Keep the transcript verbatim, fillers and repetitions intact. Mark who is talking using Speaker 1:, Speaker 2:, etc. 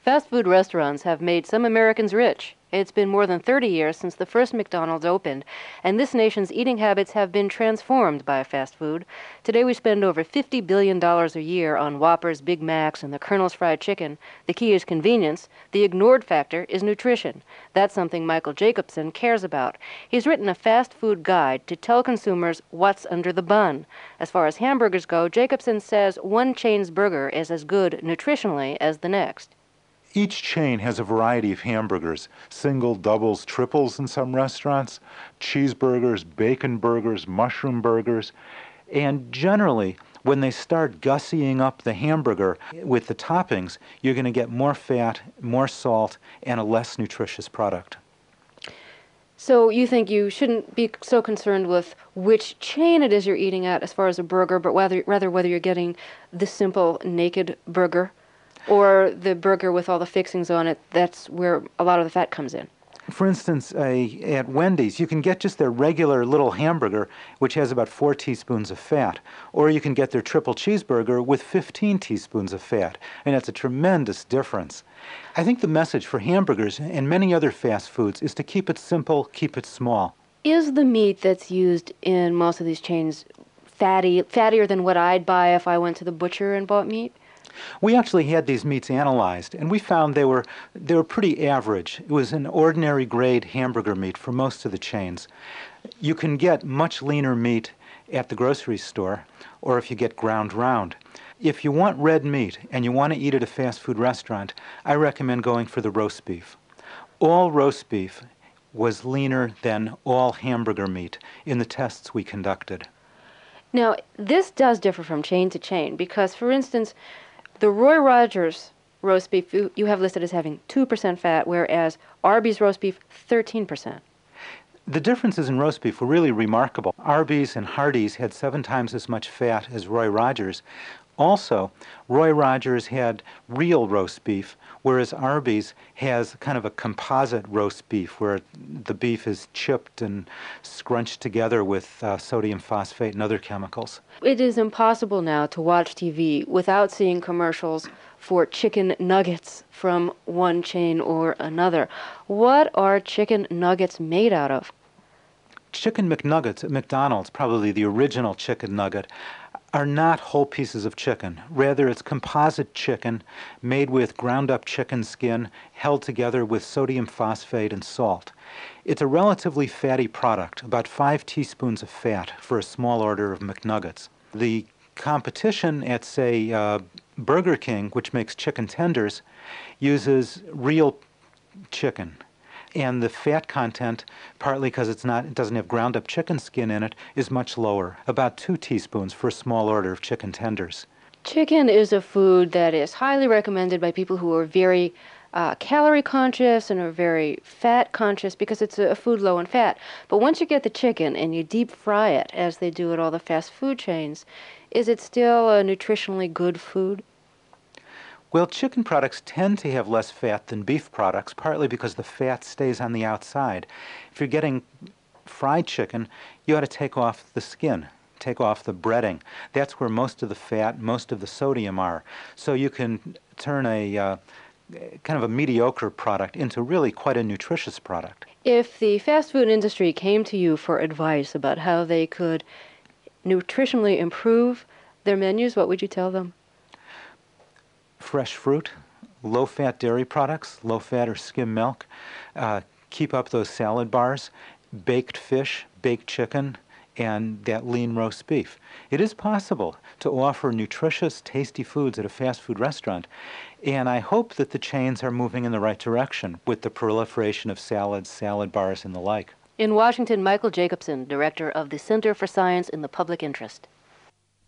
Speaker 1: Fast food restaurants have made some Americans rich. It's been more than thirty years since the first McDonald's opened, and this nation's eating habits have been transformed by fast food. Today we spend over fifty billion dollars a year on Whoppers, Big Macs, and the Colonel's Fried Chicken. The key is convenience. The ignored factor is nutrition. That's something Michael Jacobson cares about. He's written a fast food guide to tell consumers what's under the bun. As far as hamburgers go, Jacobson says one chain's burger is as good nutritionally as the next.
Speaker 2: Each chain has a variety of hamburgers, single, doubles, triples in some restaurants, cheeseburgers, bacon burgers, mushroom burgers, and generally, when they start gussying up the hamburger with the toppings, you're going to get more fat, more salt, and a less nutritious product.
Speaker 1: So you think you shouldn't be so concerned with which chain it is you're eating at as far as a burger, but rather, rather whether you're getting the simple naked burger or the burger with all the fixings on it. That's where a lot of the fat comes in.
Speaker 2: For instance, a, at Wendy's, you can get just their regular little hamburger, which has about four teaspoons of fat, or you can get their triple cheeseburger with fifteen teaspoons of fat, and that's a tremendous difference. I think the message for hamburgers and many other fast foods is to keep it simple, keep it small.
Speaker 1: Is the meat that's used in most of these chains fatty, fattier than what I'd buy if I went to the butcher and bought meat?
Speaker 2: We actually had these meats analyzed, and we found they were they were pretty average. It was an ordinary grade hamburger meat for most of the chains. You can get much leaner meat at the grocery store, or if you get ground round. If you want red meat and you want to eat at a fast food restaurant, I recommend going for the roast beef. All roast beef was leaner than all hamburger meat in the tests we conducted.
Speaker 1: Now, this does differ from chain to chain because, for instance, the Roy Rogers roast beef you, you have listed as having two percent fat, whereas Arby's roast beef, thirteen percent.
Speaker 2: The differences in roast beef were really remarkable. Arby's and Hardee's had seven times as much fat as Roy Rogers. Also, Roy Rogers had real roast beef, whereas Arby's has kind of a composite roast beef where the beef is chipped and scrunched together with uh, sodium phosphate and other chemicals.
Speaker 1: It is impossible now to watch T V without seeing commercials for chicken nuggets from one chain or another. What are chicken nuggets made out of?
Speaker 2: Chicken McNuggets at McDonald's, probably the original chicken nugget, are not whole pieces of chicken. Rather, it's composite chicken made with ground-up chicken skin held together with sodium phosphate and salt. It's a relatively fatty product, about five teaspoons of fat for a small order of McNuggets. The competition at, say, uh, Burger King, which makes chicken tenders, uses real chicken. And the fat content, partly because it's not, it doesn't have ground-up chicken skin in it, is much lower, about two teaspoons for a small order of chicken tenders.
Speaker 1: Chicken is a food that is highly recommended by people who are very uh, calorie conscious and are very fat conscious because it's a, a food low in fat. But once you get the chicken and you deep fry it, as they do at all the fast food chains, is it still a nutritionally good food?
Speaker 2: Well, chicken products tend to have less fat than beef products, partly because the fat stays on the outside. If you're getting fried chicken, you ought to take off the skin, take off the breading. That's where most of the fat, most of the sodium are. So you can turn a uh, kind of a mediocre product into really quite a nutritious product.
Speaker 1: If the fast food industry came to you for advice about how they could nutritionally improve their menus, what would you tell them?
Speaker 2: Fresh fruit, low-fat dairy products, low-fat or skim milk, uh, keep up those salad bars, baked fish, baked chicken, and that lean roast beef. It is possible to offer nutritious, tasty foods at a fast food restaurant, and I hope that the chains are moving in the right direction with the proliferation of salads, salad bars, and the like.
Speaker 1: In Washington, Michael Jacobson, director of the Center for Science in the Public Interest.